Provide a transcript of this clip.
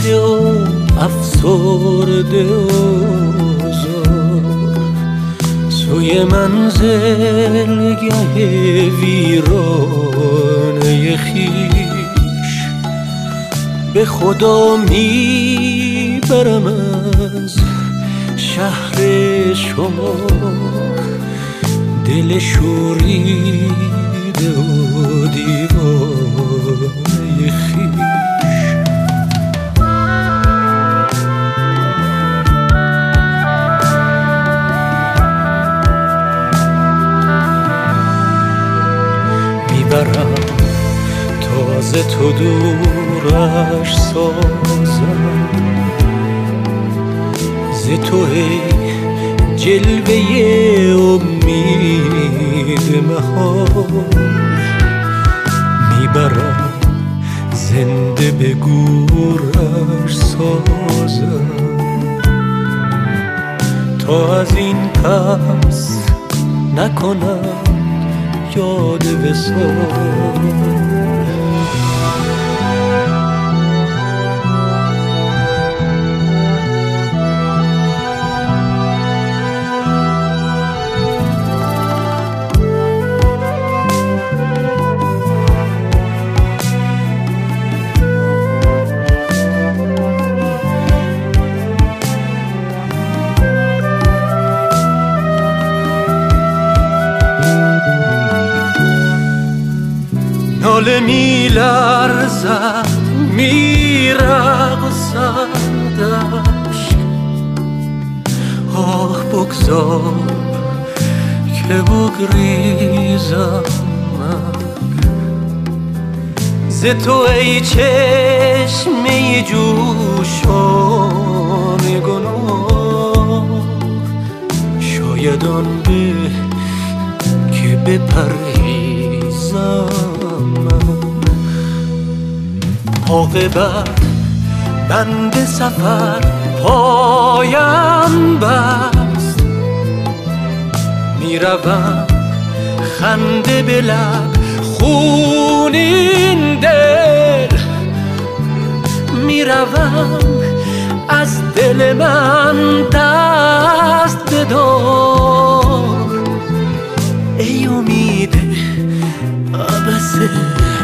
خسته و افسرده و زار سوی منزلگه ویرانه خویش به خدا میبرم از شهر شما دل شوریده و دیوانه خویش. میبرم تازه تو دورش سازم ز تو ای جلوه امید مهار میبرم زنده به گورش سازم تا از این پس نکنم یاد وصال. ناله می لرزد می رقصدش آه بگذار که بگریزم ز تو ای چشمه جوشان گناه شاید آن به که بپرهیزم عاقبت بند سفر پایم بست میروم خنده به لب خونین دل میروم از دل من دست بدار ای امید عبسه